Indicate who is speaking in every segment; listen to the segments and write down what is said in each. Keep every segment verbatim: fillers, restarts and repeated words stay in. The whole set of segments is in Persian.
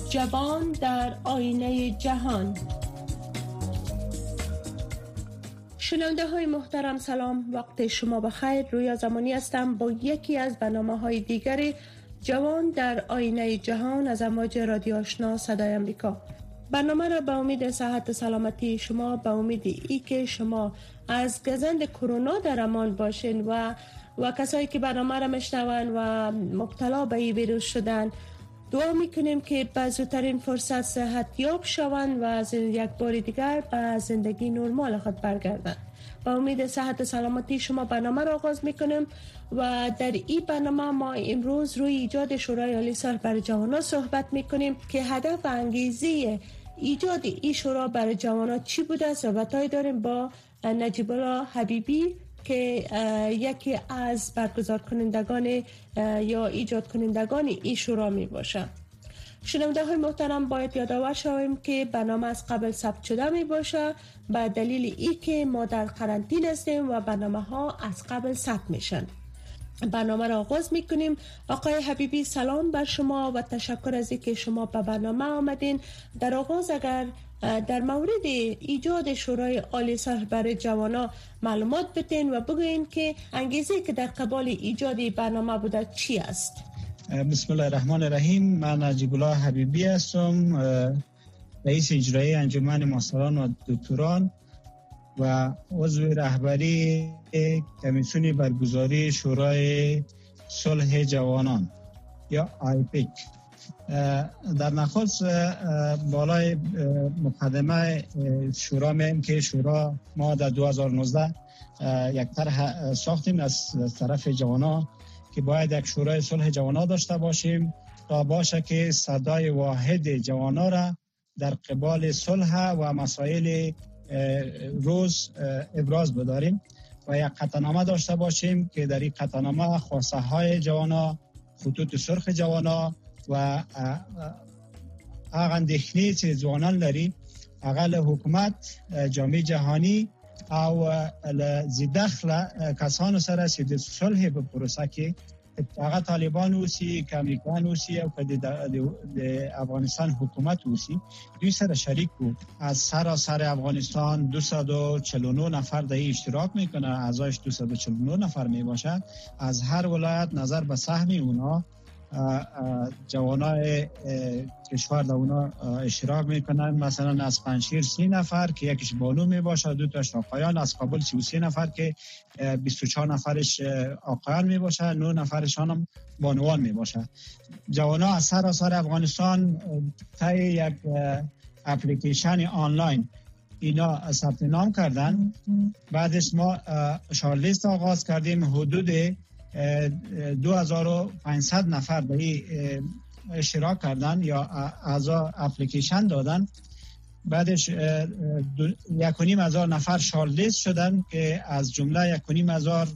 Speaker 1: جوان در آینه جهان. شنونده های محترم سلام، وقت شما بخیر. رویا زمانی هستم با یکی از برنامه های دیگر جوان در آینه جهان از امواج رادیو آشنا صدای امریکا. برنامه را به امید صحت و سلامتی شما، به امید ای که شما از گزند کرونا در امان باشین و و کسایی که برنامه را میشنون و مبتلا به این ویروس شدن، دعا میکنیم که به زودترین فرصت صحت یاب شوند و از یک بار دیگر به زندگی نرمال خود برگردند. با امید صحت و سلامتی شما برنامه را آغاز میکنیم و در این برنامه ما امروز روی ایجاد شورای عالی صلح برای جوانان صحبت میکنیم که هدف و انگیزه ایجاد این شورا برای جوانان چی بوده. صحبت‌های داریم با نجیب الله حبیبی که یکی از برگزار کنندگان یا ایجاد کنندگان این شورا می باشه. شنونده های محترم باید یادآور شویم که برنامه از قبل ثبت شده می باشه به دلیل ای که ما در قرنطینه هستیم و برنامه ها از قبل ثبت میشن. برنامه را آغاز میکنیم. آقای حبیبی سلام بر شما و تشکر از اینکه شما به برنامه آمدین. در آغاز اگر در مورد ایجاد شورای عالی صلح برای جوانان معلومات بتین و بگوین که انگیزه که در قبال ایجاد برنامه بوده چی است؟
Speaker 2: بسم الله الرحمن الرحیم. من نجیب الله حبیبی هستم، رئیس اجرایی انجمن ماستران و دکتران و عضو رهبری کمیسیون برگزاری شورای صلح جوانان یا آیپیک. در نخست بالای مقدمه شورا میم که شورا ما در دو هزار و نوزده یک طرح ساختیم از طرف جوانا که باید یک شورای صلح جوانا داشته باشیم تا باشه که صدای واحد جوانا را در قبال صلح و مسائل روز ابراز بداریم و یک قطعنامه داشته باشیم که در این قطعنامه خواسته های جوانا، خطوط سرخ جوانا و اغه اندیښنې چې ځوانان لري هغه له حکومت، جامعه جهانی او له زیدخله کسانو سره چې د صلح په پروسه کې هغه طالبان اوسي، که امریکایان اوسي او که د افغانستان حکومت اوسي، دوی سره شریک و. از سراسر افغانستان دویست و چهل و نه نفر در این اشتراک میکنه، اعضایش دویست و چهل و نه نفر میباشه. از هر ولایت نظر به سهم اونا جوانای کشور در اونا اشتراک میکنن. مثلا از پنجشیر سی نفر که یکیش بانو میباشه، دو تاش آقایان. از کابل سی و سه نفر که بیست و چهار نفرش آقایان میباشه، نه نفرشان هم بانوان میباشه. جوانا از سراسر افغانستان طی یک اپلیکیشن آنلاین اینا ثبت نام کردن. بعدش ما شارلیست آغاز کردیم. حدود دو هزار و پانصد نفر به این اشتراک کردن یا اعضا اپلیکیشن دادن. بعدش یک و نیم هزار نفر شارلیست شدن که از جمله یک و نیم هزار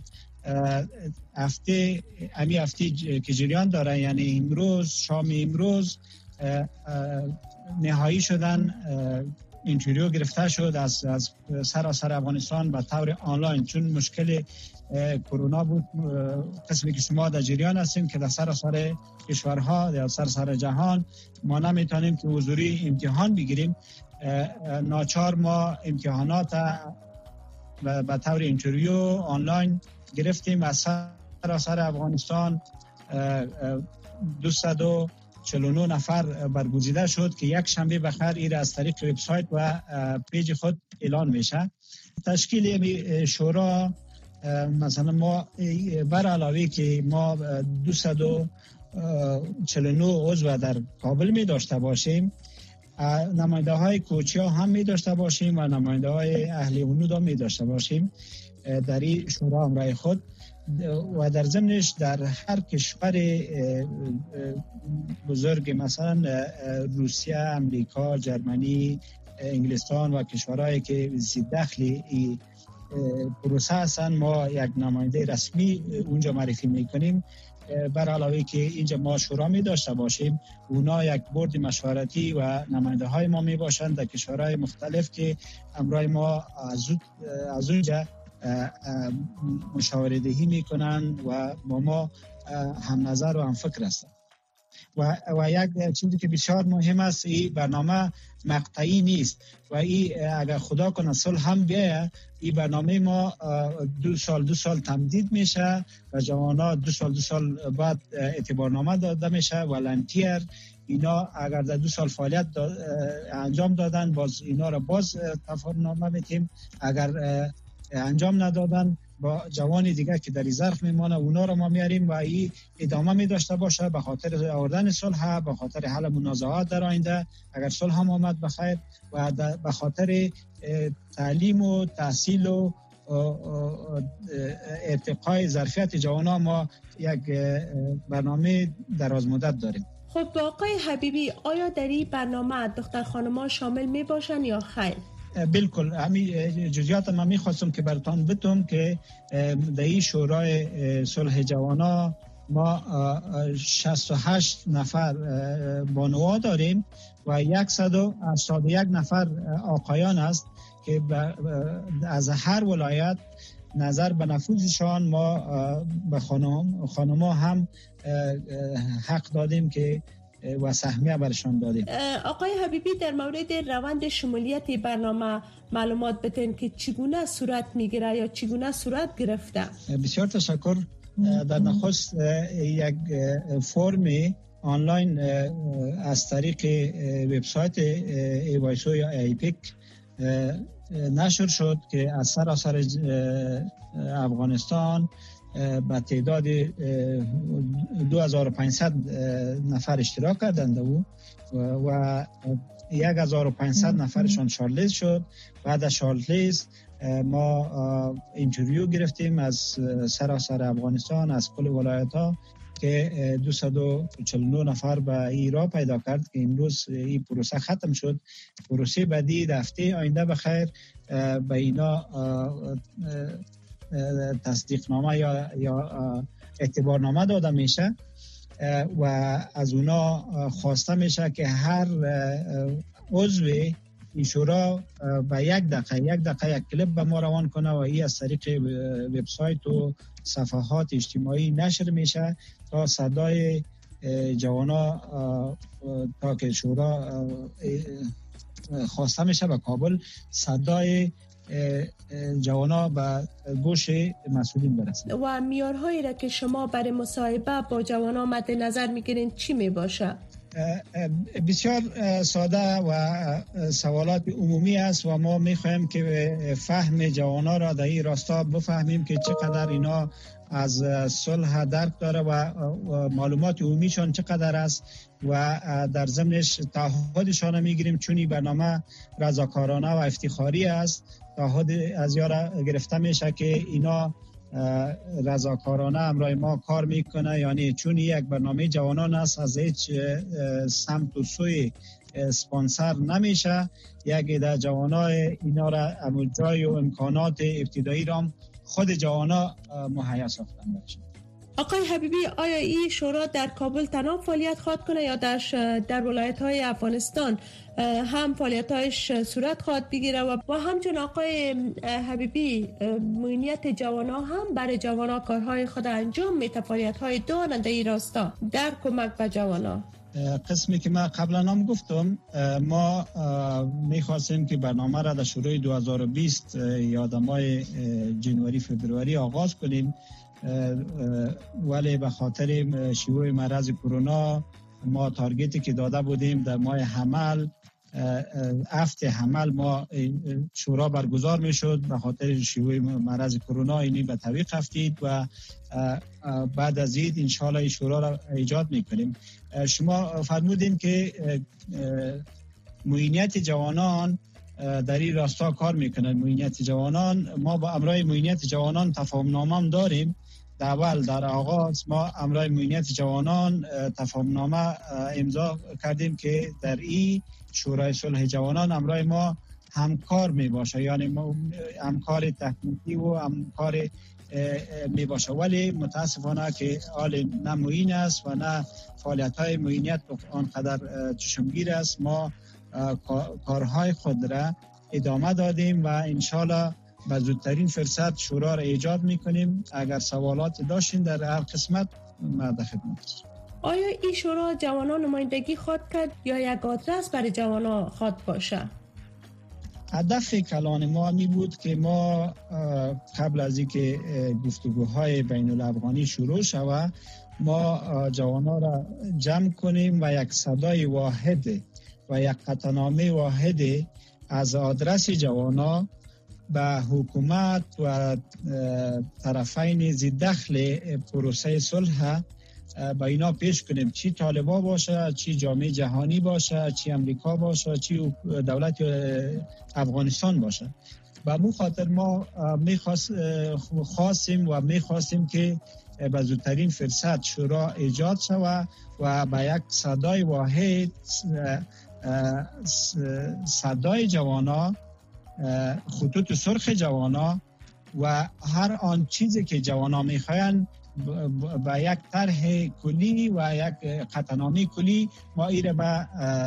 Speaker 2: هفته امی هفته که جریان داره، یعنی امروز شام امروز نهایی شدن. اینترویو گرفته شد از از سراسر افغانستان به طور آنلاین، چون مشکل کرونا بود. قسمی که شما در جریان هستیم که در سراسر کشورها در سراسر جهان ما نمیتونیم که حضوری امتحان بگیریم. ناچار ما امتحانات به طور اینترویو آنلاین گرفتیم. از سراسر افغانستان دویست و چهل و نه نفر برگزیده شد که یک شنبه بخیر این از طریق وبسایت و پیج خود اعلان میشه. تشکیل شورا مثلا ما بر علاوه که ما دویست و چهل و نه عضو در کابل می داشته باشیم، نماینده های کوچی ها هم می داشته باشیم و نماینده های اهل هنود هم می داشته باشیم در این شورا همراه خود. و در ضمنش در هر کشور بزرگ مثلا روسیه، امریکا، جرمنی، انگلستان و کشورهایی که زیر دخل پروسه هستن ما یک نماینده رسمی اونجا معرفی میکنیم. بر علاوه که اینجا ما شورا می داشته باشیم، اونا یک بورد مشورتی و نماینده های ما می باشند در کشورهای مختلف که همراه ما از اونجا مشاوره دهی میکنن و با ما هم نظر و هم فکر هستند. و و یک چیزی که بسیار مهم است، این برنامه مقطعی نیست و این اگر خدا کنه صلح هم بیاید، این برنامه ما دو سال دو سال تمدید میشه و جوانا دو سال دو سال بعد اعتبارنامه داده میشه. ولنتیر اینا اگر در دو سال فعالیت دا انجام دادن، باز اینا را باز تفاهم میتیم. اگر انجام ندادن با جوان دیگه که در ظرف میمانه اونا رو ما میاریم و این ادامه می داشته باشه به خاطر آوردن صلح، به خاطر حل منازعات در آینده اگر صلح هم آمد بخیر، و به خاطر تعلیم و تحصیل و ارتقای ظرفیت جوانا ما یک برنامه دراز مدت داریم.
Speaker 1: خب آقای حبیبی، آیا در این برنامه دختر خانم‌ها شامل می باشن یا خیر؟
Speaker 2: بالکل، همین جزئیات من میخواستم که براتون بگم که در این شورای صلح جوانا ما شصت و هشت نفر بانوا داریم و صد و هشتاد و یک نفر آقایان است که از هر ولایت نظر به نفوذشان ما به خانم خانم‌ها هم حق دادیم که و سهمیه برشان دادیم.
Speaker 1: آقای حبیبی، در مورد روند شمولیت برنامه معلومات بدین که چگونه صورت میگیره یا چگونه صورت گرفته؟
Speaker 2: بسیار تشکر. در نخست یک فرم آنلاین از طریق وبسایت ایوایسو یا ایپیک نشر شد که از سراسر افغانستان به تعداد دو هزار و پانصد نفر اشتراک کردند و و یک هزار و پانصد نفرشان شارتلیست شد. بعد از شارتلیست ما اینترویو گرفتیم از سراسر افغانستان، از کل ولایت ها که دویست و چهل و نه نفر به ایران پیدا کرد که امروز این پروسه ختم شد. پروسه بعدی هفته آینده بخیر به اینا تصدیقنامه یا یا اعتبارنامه داده میشه و از اونا خواسته میشه که هر عضو این شورا به یک دقیقه یک دقیقه یک کلیپ به ما روان کنه و این از طریق وبسایت و صفحات اجتماعی نشر میشه تا صدای جوانا تا که شورا خواسته میشه به کابل صدای جوانا به گوش مسئولین برسه.
Speaker 1: و معیارهایی را که شما برای مصاحبه با جوانا مد نظر میگیرین چی می باشه؟
Speaker 2: بسیار ساده و سوالات عمومی است و ما میخوایم که فهم جوانا را در این راستا بفهمیم که چقدر اینا از صلح درک داره و معلومات عمومیشان چقدر است و در ضمنش تعهدشان میگیریم، چون این برنامه رضاکارانه و افتخاری است. تعهد از یارا گرفته میشه که اینا رضاکارانه همراه ما کار میکنه، یعنی چون یک برنامه جوانان است از هیچ سمت و سوی سپانسر نمیشه. یک عده جوانای اینا را اموجای و امکانات ابتدایی را خود جوانا مهیا ساختن باشه.
Speaker 1: آقای حبیبی، آیا این شورا در کابل تنها فعالیت خواهد کنه یا در در ولایت‌های افغانستان هم فعالیت‌هایش صورت خواهد بگیره؟ و با همچنین آقای حبیبی، معینیت جوانا هم برای جوانا کارهای خود انجام میده، فعالیت‌های دارند در این راستا در کمک به جوانا؟
Speaker 2: قسمی که من قبلا هم گفتم، ما میخواستیم که برنامه را در شروع دو هزار و بیست یا در ماه جنوری فبروری آغاز کنیم، ولی به خاطر شیوع مرض کرونا ما تارگتی که داده بودیم در ماه حمل هفته حمل ما شورا برگزار می شد، به خاطر شیوع مرض کرونا اینی به تعویق افتید و بعد از این انشاءالله این شورا را ایجاد می کنیم. شما فرمودین که معینیت جوانان در این راستا کار میکنن. معینیت جوانان، ما با امرای معینیت جوانان تفاهمنامه هم داریم. در اول در آغاز ما امرای معینیت جوانان تفاهمنامه امضا کردیم که در این شورای صلح جوانان امرای ما همکار می باشه، یعنی ما همکار تکنیکی و همکار می باشه، ولی متاسفانه که حال نه معین است و نه فعالیت های معینیت آنقدر چشمگیر است. ما کارهای خود را ادامه دادیم و انشالله به زودترین فرصت شورا را ایجاد میکنیم. اگر سوالات داشتین در هر قسمت ما در خدمت.
Speaker 1: آیا این شورا جوانان نمایندگی خواهد کرد یا یک آدرس برای جوانان خواهد باشه؟
Speaker 2: هدف کلان ما می بود که ما قبل از اینکه گفتگوهای بین الافغانی شروع شود ما جوانا را جمع کنیم و یک صدای واحد و یک قطعنامه واحد از آدرس جوانا به حکومت و طرفین ذی دخل پروسه صلح با اینا پیش کنیم، چی طالبا باشه، چی جامعه جهانی باشه، چی امریکا باشه، چی دولت افغانستان باشه. و مو خاطر ما میخواستیم و میخواستیم که به زودترین فرصت شورا ایجاد شود و به یک صدای واحد، صدای جوانا، خطوط سرخ جوانا و هر آن چیزی که جوانا میخواین با یک طرح کلی و یک قطعنامه کلی ما ایره به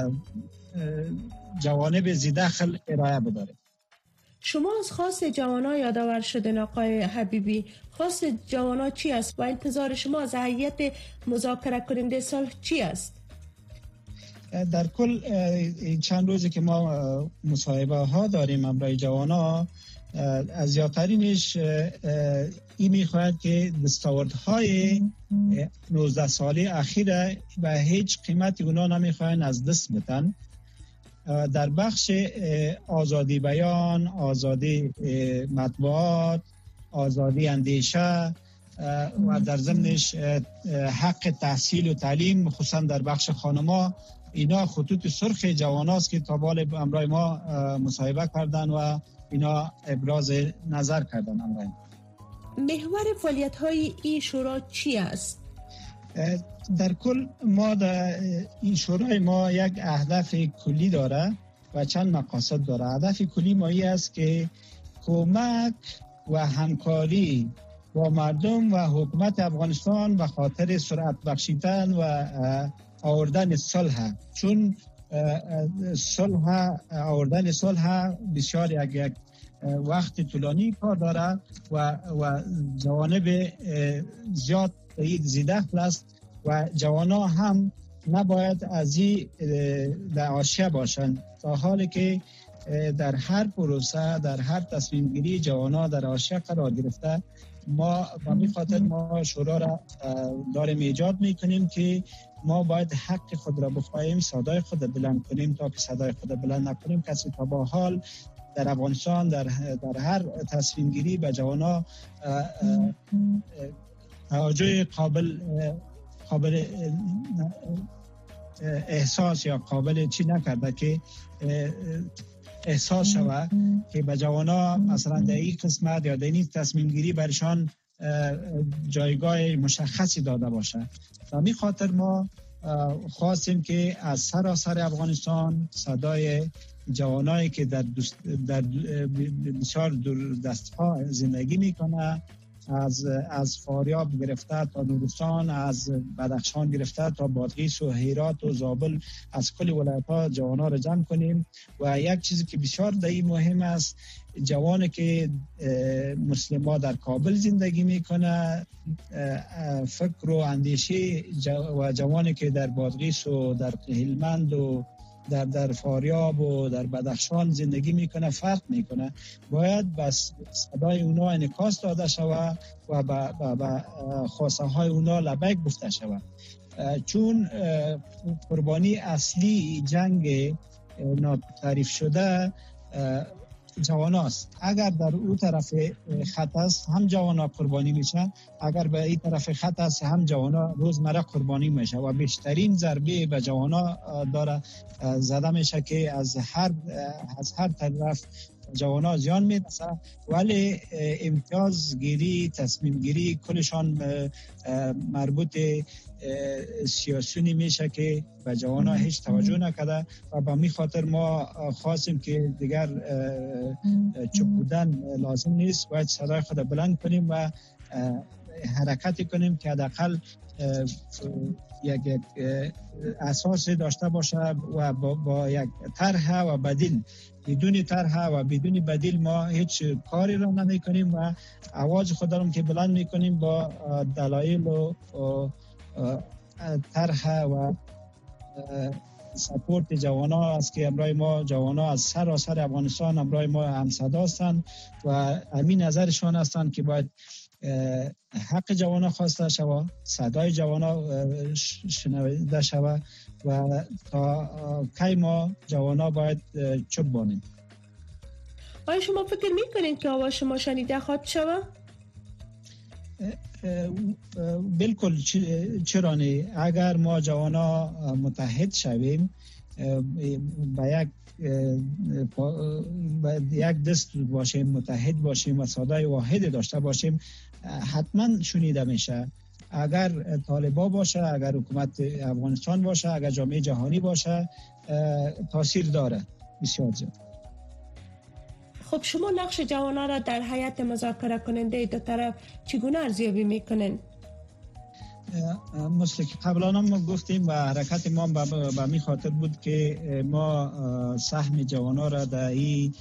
Speaker 2: جوانب ذی دخل ارائه بداریم.
Speaker 1: شما از خواست جوانا یادآور شدین آقای حبیبی. خواست جوانا چی است و انتظار شما از هیئت مذاکره کننده صلح چی است؟
Speaker 2: در کل چند روزی که ما مصاحبه ها داریم امرای جوانا، از زیادترینش این میخواهد که دستاوردهای نوزده ساله اخیر و هیچ قیمتی اونا نمیخواهند از دست بدن. در بخش آزادی بیان، آزادی مطبوعات، آزادی اندیشه و در ضمنش حق تحصیل و تعلیم خصوصا در بخش خانما، اینا خطوط سرخ جواناست که تا بال امرای ما مصاحبه کردن و اینا ابراز نظر کردن. امرای
Speaker 1: محور فعالیت های این شورا چی است؟
Speaker 2: در کل ما در این شورای ما یک هدف کلی داره و چند مقاصد داره. هدف کلی ما این است که کمک و همکاری با مردم و حکومت افغانستان به خاطر سرعت بخشیدن و آوردن صلح، چون صلح آوردن صلح بسیار یک یک وقت طولانی کار داره و و جوانب زیاد ذی دخل است و جوانا هم نباید از این در حاشیه باشند، تا حالی که در هر پروسه، در هر تصمیم گیری جوانا در حاشیه قرار گرفته. ما به این خاطر ما شورا را داریم ایجاد میکنیم که ما باید حق خود را بخواهیم، صدای خود را بلند کنیم. تا که صدای خود را بلند نکنیم کسی تا با حال در افغانستان در در هر تصمیم گیری به جوانا توجه قابل قابل احساس یا قابل چی نکرده که احساس شود که به جوانا مثلا در این قسمت یا در این تصمیم گیری برشان جایگاه مشخصی داده باشه. و می خاطر ما خواستیم که از سراسر افغانستان صدای جوانایی که در, در بسیار دور دستها زندگی میکنه، از از فاریاب گرفته تا نورستان، از بدخشان گرفته تا بادغیس و هرات و زابل، از کل ولایت‌ها جوانا را جمع کنیم. و یک چیزی که بسیار دایی مهم است، جوانی که مسلمان در کابل زندگی میکنه، فکر و اندیشه و جوانی که در بادغیس و در هلمند و در در فاریاب و در بدخشان زندگی میکنه فرق میکنه. باید بس صدای اونا انعکاس داده شود و به خواسته های اونا لبیک گفته شود، چون قربانی اصلی جنگ ناتعریف شده جواناست. اگر در او طرف خط است هم جوانا قربانی میشن، اگر به این طرف خط است هم جوانا روزمره قربانی میشه و بیشترین ضربه به جوانا داره زده میشه که از هر از هر طرف جوانا زیان میرسه. ولی امتیاز گیری، تصمیم گیری کلشان مربوط سیاسونی میشه که به جوانا هیچ توجه نکرده و به می خاطر ما خواستیم که دیگر چوب بودن لازم نیست، باید صدای خود بلند کنیم و حرکتی کنیم که حداقل یک اساس داشته باشه و با, با یک طرح و بدیل. بدون طرح و بدون بدیل ما هیچ کاری را نمی کنیم و آواز خود را که بلند می کنیم با دلایل و طرح و سپورت جوانا است که امرای ما جوانا از سراسر افغانستان امرای ما همصدا هستند و همین نظرشان هستند که باید حق جوانا خواسته شود، صدای جوانا شنویده شود و تا کی ما جوانا باید چوب بانیم.
Speaker 1: آیا شما فکر میکنید که آواز شما شنیده خواهد شود؟
Speaker 2: بالکل چرا نه. اگر ما جوانا متحد شویم با یک با یک دست باشیم، متحد باشیم و صدای واحد داشته باشیم، حتما شنیده میشه. اگر طالبا باشه، اگر حکومت افغانستان باشه، اگر جامعه جهانی باشه، تاثیر داره بسیار زیاد.
Speaker 1: خب شما نقش جوانان را در هیئت مذاکره کننده دو طرف چگونه ارزیابی میکنین؟
Speaker 2: مثل که قبلا هم گفتیم و حرکت ما به می خاطر بود که ما سهم جوانا را در این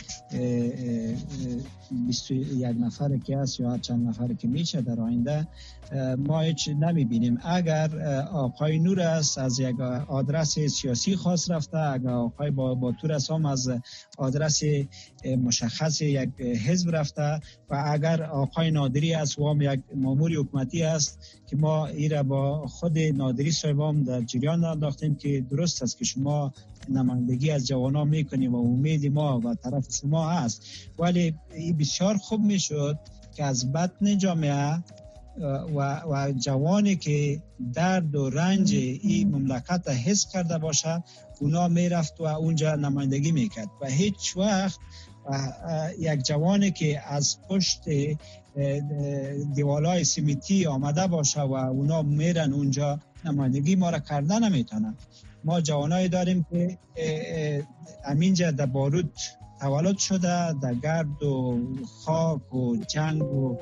Speaker 2: بیست و یک نفر که است یا چند نفر که میشه در آینده ما هیچ نمی بینیم. اگر آقای نور است از یک آدرس سیاسی خاص رفته، اگر آقای باتور است هم از آدرس مشخص یک حزب رفته و اگر آقای نادری است و هم یک مامور حکومتی است که ما ایره با خود نادری صاحبام در جریان انداختیم که درست است که شما نمایندگی از جوانان میکنیم و امید ما و طرف شما هست، ولی بسیار خوب میشد که از بطن جامعه و, و جوانی که درد و رنج این مملکت حس کرده باشه اونا میرفت و اونجا نمایندگی میکرد و هیچ وقت یک جوانی که از پشت دیوالای سیمیتی آمده باشه و اونا میرن اونجا نمایندگی ما را کردن نمیتونن. ما جوانایی داریم که همینجا در بارود تولد شده، در گرد و خاک و جنگ و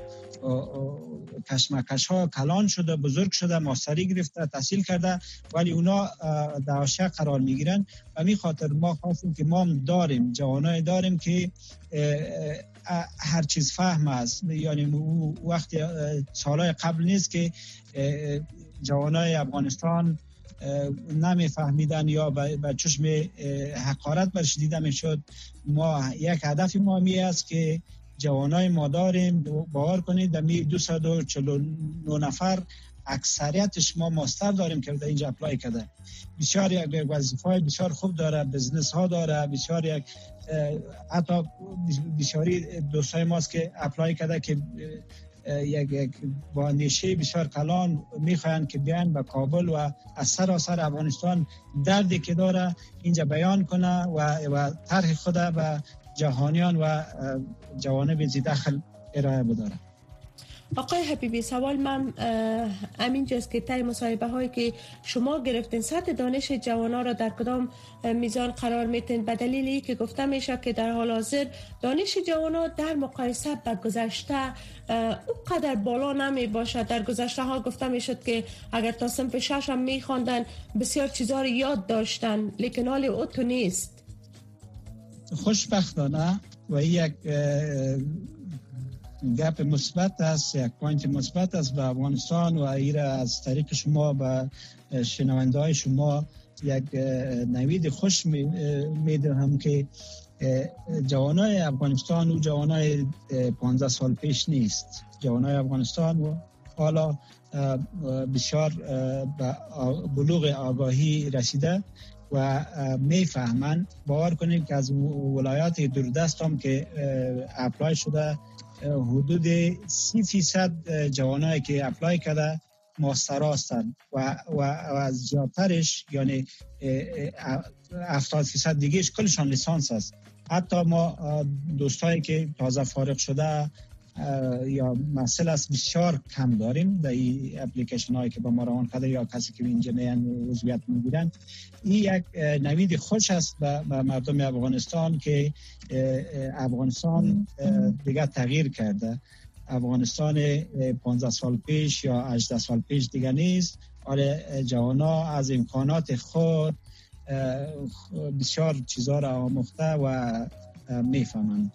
Speaker 2: کشمکش ها کلان شده، بزرگ شده، ماستری گرفته، تحصیل کرده، ولی اونا در حاشیه قرار میگیرن و می خاطر ما خواستیم که ما داریم جوانای داریم که هر چیز فهم است. یعنی وقتی سالهای قبل نیست که جوانای افغانستان نمی فهمیدن یا به چشم حقارت برش دیده می شد. ما یک هدف ما می است که جوانای ما داریم، باور کنید در می دویست و چهل و نه نفر اکثریتش ما ماستر داریم که در اینجا اپلای کرده. بسیار یک وظیفه بسیار خوب داره، بزنس ها داره، بسیار یک حتی بسیاری دوستای ماست که اپلای کرده که یک یک با اندیشه بسیار کلان میخواین که بیان به کابل و از سراسر افغانستان دردی که داره اینجا بیان کنه و و طرح خود به جهانیان و جوانب زیدخل ارائه بداره.
Speaker 1: آقای حبیبی، سوال من همینجاست که طی مصاحبه هایی که شما گرفتین سطح دانش جوانان را در کدام میزان قرار میتین؟ به دلیلی که گفته میشه که در حال حاضر دانش جوانان در مقایسه با گذشته اونقدر بالا نمی باشد. در گذشته ها گفته میشد که اگر تا صنف شش هم میخواندن بسیار چیزا رو یاد داشتن، لیکن حال او تو نیست.
Speaker 2: خوشبختانه و یک گپ مثبت است، یک پوینت مثبت است به افغانستان و ایره از طریق شما به شنونده های شما یک نوید خوش میدهم که جوانای افغانستان و جوانای پانزده سال پیش نیست. جوانای افغانستان و حالا بسیار به بلوغ آگاهی رسیده و میفهمن. باور کنید که از ولایات دوردست هم که اپلای شده حدود سی فیصد جوانایی که اپلای کرده ماستر هستند و, و از زیادترش یعنی هفتاد فیصد دیگهش کلشان لیسانس است. حتی ما دوستایی که تازه فارغ شده یا مسئله است بسیار کم داریم در این اپلیکیشن هایی که با ما روان کرده یا کسی که اینجا میان عضویت میگیرن. این یک نوید خوش است به مردم افغانستان که افغانستان دیگه تغییر کرده. افغانستان پانزده سال پیش یا هجده سال پیش دیگه نیست. آره جوانا از امکانات خود بسیار چیزا را آموخته و میفهمند.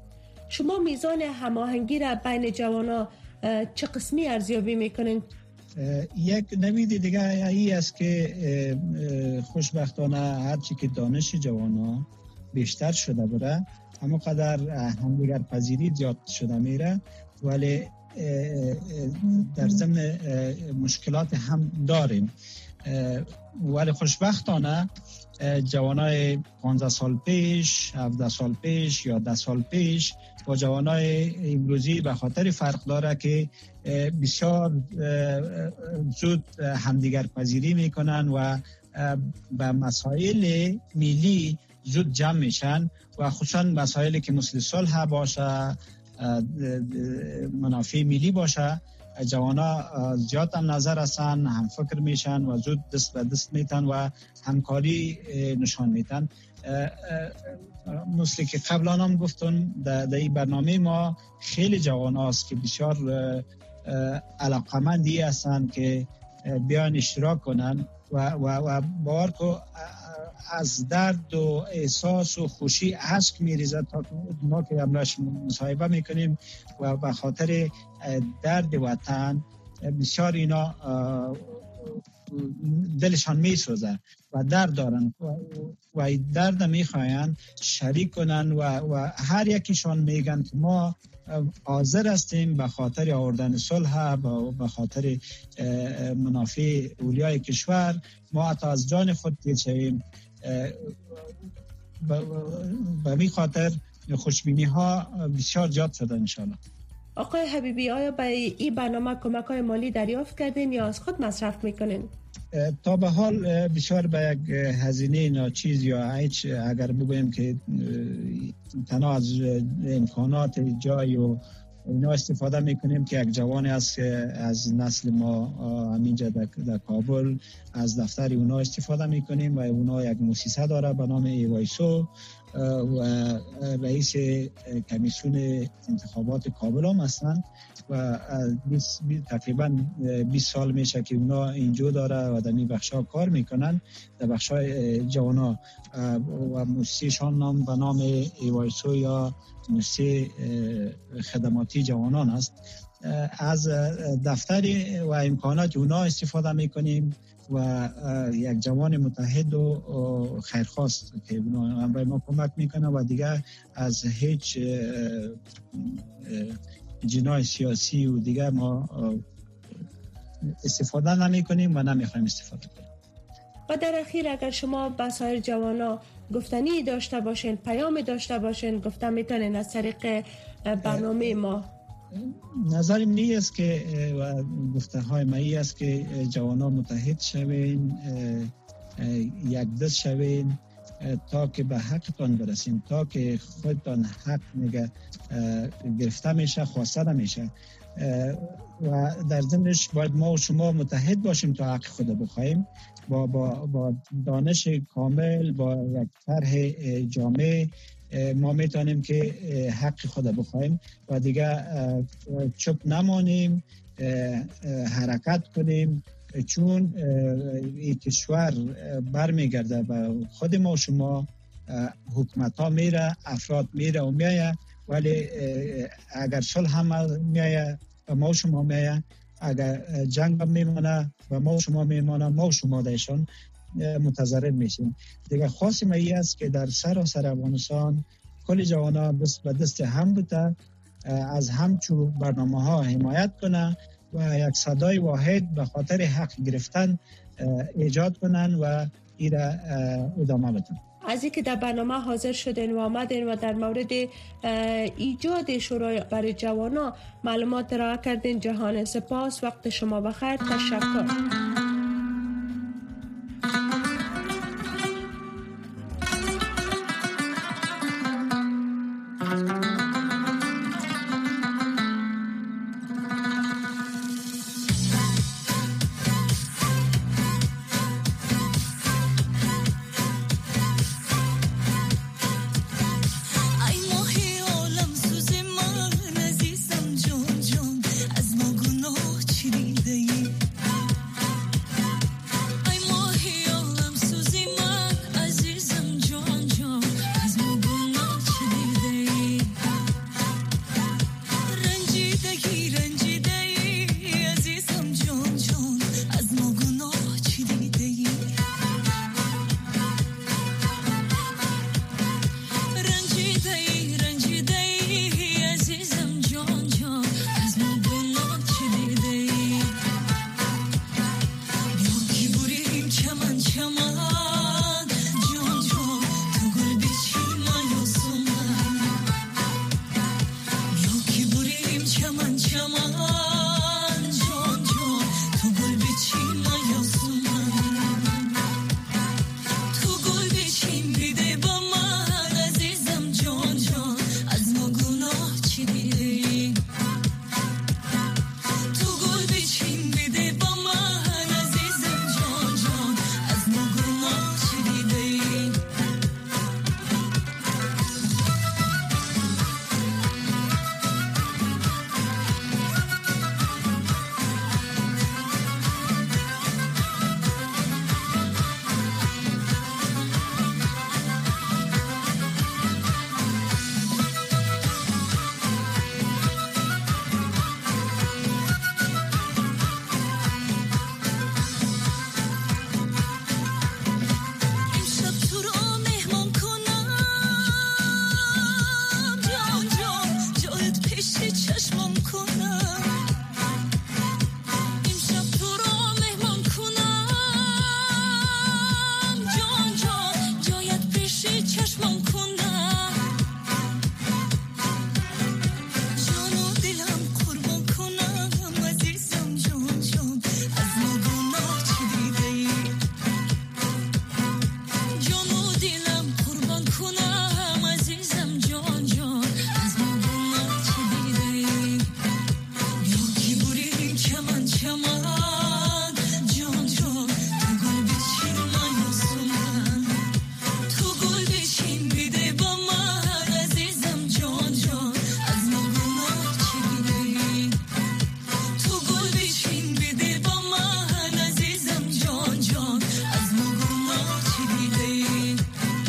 Speaker 1: شما میزان هماهنگی را بین جوانا چه قسمی ارزیابی میکنین؟
Speaker 2: یک نوید دیگه ای است که خوشبختانه هرچی که دانش جوانا بیشتر شده بره اما قدر همدیگر پذیری زیاد شده میره، ولی در ضمن مشکلات هم داریم. ولی خوشبختانه جوانای پانزده سال پیش، هفده سال پیش یا ده سال پیش با جوانای امروزی به خاطر فرق داره که بسیار زود همدیگر پذیری میکنن و به مسائل ملی زود جمع میشن و خصوصا مسائلی که مثل صلح باشه، منافع ملی باشه، جوانا زیاد هم نظر هستن، هم فکر میشن و زود دست به دست میتن و همکاری نشان میتن. مثل که قبلا هم گفتن در این برنامه ما خیلی جوان هاست که بسیار علاقمندی هستن که بیان اشتراک کنن و, و, و باور که از درد و احساس و خوشی اشک میریزد تا ما که امروز مصاحبه میکنیم و به خاطر درد وطن بسیار اینا دلشان میسوزه و درد دارن و این درد میخواین شریک کنن و, و هر یکیشان میگن که ما حاضر هستیم به خاطر آوردن صلح، به خاطر منافع اولیای کشور ما حتی از جان خود تیرشیم. به می خاطر خوشبینی ها بسیار زیاد شده انشاءالله.
Speaker 1: آقای حبیبی، آیا به این برنامه کمک های مالی دریافت کردین یا از خود مصرف میکنین؟
Speaker 2: تا به حال بسیار به یک هزینه ناچیز یا هیچ اگر بگویم که تنها از امکانات جای و اینا استفاده میکنیم که یک جوانی است که از نسل ما همینجا در, در کابل از دفتر اونا استفاده میکنیم و اونا یک مؤسسه داره به نام ایوایسو و رئیس کمیسیون انتخابات کابل هم هستن و تقریبا بیست سال میشه که اونا اینجا داره و در این بخشا کار میکنن. در بخشای جوانا و مؤسسه‌شان نام به نام ایوایسو یا مؤسسه خدماتی جوانان است. از دفتر و امکانات اونا استفاده میکنیم و یک جوان متحد و خیرخواست که اونا هم به ما کمک میکنه و دیگه از هیچ جناح سیاسی و دیگه ما استفاده نمی کنیم و نمیخوایم استفاده کنیم.
Speaker 1: و در اخیر اگر شما به سایر جوانا گفتنی داشته باشین، پیام داشته باشین، گفتن میتونین از طریق برنامه ما.
Speaker 2: نظرم نیست که و گفته های مایی است که جوانا متحد شوین، یک دست شوین تا که به حقتان برسیم، تا که خودتان حق میگه گرفته میشه، خواسته نمیشه و در ضمنش باید ما و شما متحد باشیم تا حق خود بخوایم با, با, با دانش کامل، با یک طرح جامع ما میتونیم که حق خود بخوایم و دیگه چوب نمانیم، حرکت کنیم چون این کشور برمیگرده به خود ما و شما. حکومت ها میره، افراد میره و میایه، ولی اگر صلح هم میایه و ما و شما میایه، اگر جنگ هم میمانه و ما و شما میمانه، ما و شما دایشان متضرر میشیم. دیگه خاصی مایی است که در سراسر افغانستان کل جوانا دست به دست هم بوده، از همچو برنامه ها حمایت کنه و یک صدای واحد به خاطر حق گرفتن ایجاد کنن و ایره ادامه بدن.
Speaker 1: از اینکه در برنامه حاضر شدین و آمدین و در مورد ایجاد شورای برای جوانا معلومات ارائه کردین، جهان سپاس. وقت شما بخیر. تشکر.
Speaker 3: چمن چمن جان جان تو گل بیچی من یوسم بیا که بریم چمن چمن جان جان تو گل بیچی من یوسم تو گل بیچیم بیده با من عزیزم جان جان از ما گناه چی دیدی تو گل بیچیم بیده با من عزیزم جان جان از ما گناه چی دیدی امشب تو را مهمان کنم جان جان جایت پیش چشمم کنم امشب تو را مهمان کنم جان جان جایت پیش چشمم کنم جان و دلم قربان کنم عزیزم جان جان از ما گناه چی دیدی جان و دلم قربان کنم عزیزم جان جان از ما گناه چی دیدی بیا که بریم چمن چمن جان جان تو گل بیچی من یوسم تو گل بیچیم بیده با من عزیزم جان جان از ما گناه چی دیدی تو گل بیچیم بیده با من عزیزم جان جان از ما گناه چی دیدی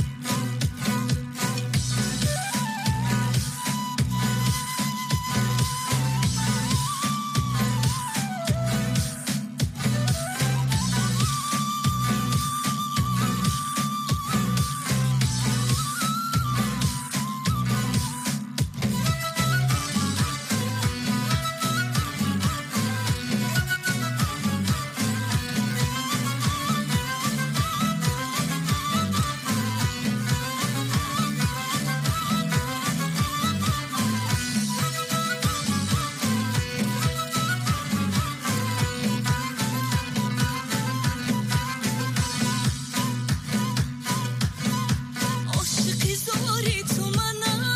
Speaker 3: عاشقی زاری تو منم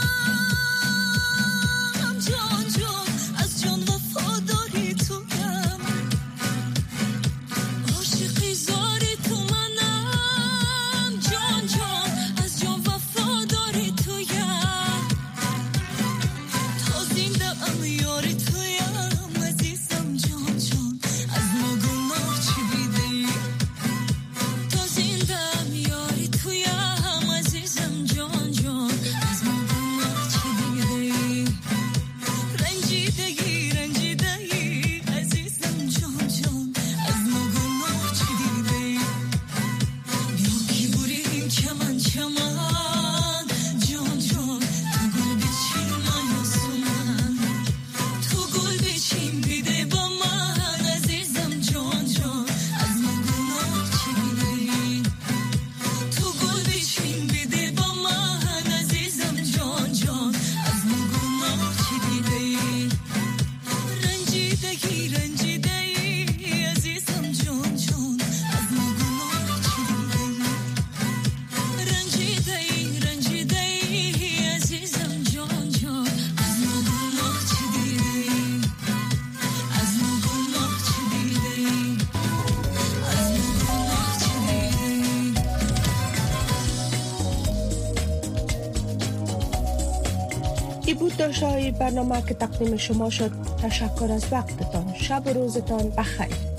Speaker 3: جان جان از جان وفاداری تویم عاشقی زاری تو منم جان جان از جان وفاداری تویم تا زنده ام یاری تویم عزیزم جان جان از ما گناه چی دیدی تا زنده ام یاری تویم عزیزم جان جان از ما گناه چی دیدی رنجیدگی رنجیدگی عزیزم جان جان از ما گناه چی دیدی بیا که بریم چمن چمن جان جان تو گل بیچی من یوسم تو گل بیچیم بیده با من عزیزم جان جان از ما گناه چی دیدی تو گل بیچیم بیده با من عزیزم جان جان از ما گناه چی دیدی رنجیدگی رنجیدگی عزیزم جان جان از ما گناه چی دیدی رنجیدگی رنجیدگی عزیزم جان جان از ما گناه چی دیدی از ما گناه چی دیدی از ما گناه چی دیدی
Speaker 1: ای بود داشته های برنامه که تقدیم شما شد. تشکر از وقتتان. شب و روزتان بخیر.